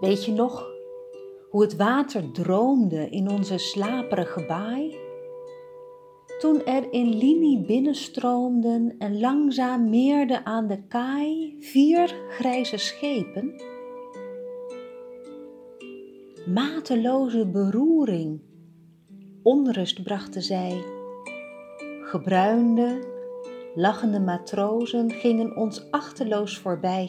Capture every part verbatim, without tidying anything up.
Weet je nog hoe het water droomde in onze slaperige baai? Toen er in linie binnenstroomden en langzaam meerden aan de kaai vier grijze schepen? Mateloze beroering, onrust brachten zij. Gebruinde, lachende matrozen gingen ons achteloos voorbij.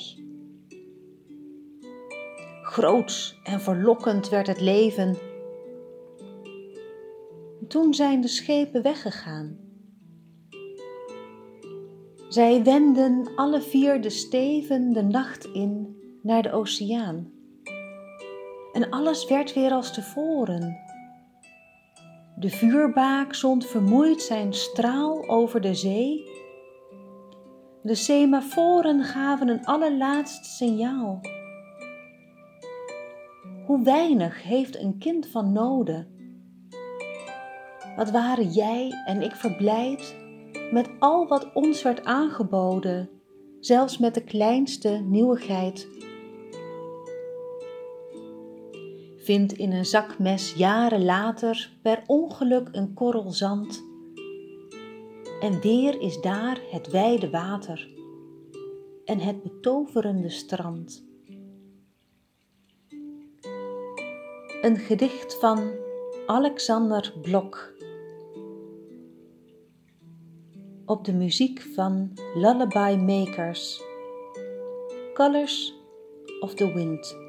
Groots en verlokkend werd het leven. Toen zijn de schepen weggegaan. Zij wenden alle vier de steven de nacht in naar de oceaan. En alles werd weer als tevoren. De vuurbaak zond vermoeid zijn straal over de zee. De semaforen gaven een allerlaatst signaal. Hoe weinig heeft een kind van noden? Wat waren jij en ik verblijd met al wat ons werd aangeboden, zelfs met de kleinste nieuwigheid. Vind in een zakmes jaren later per ongeluk een korrel zand. En weer is daar het wijde water en het betoverende strand. Een gedicht van Alexander Blok. Op de muziek van Lullaby Makers. Colors of the Wind.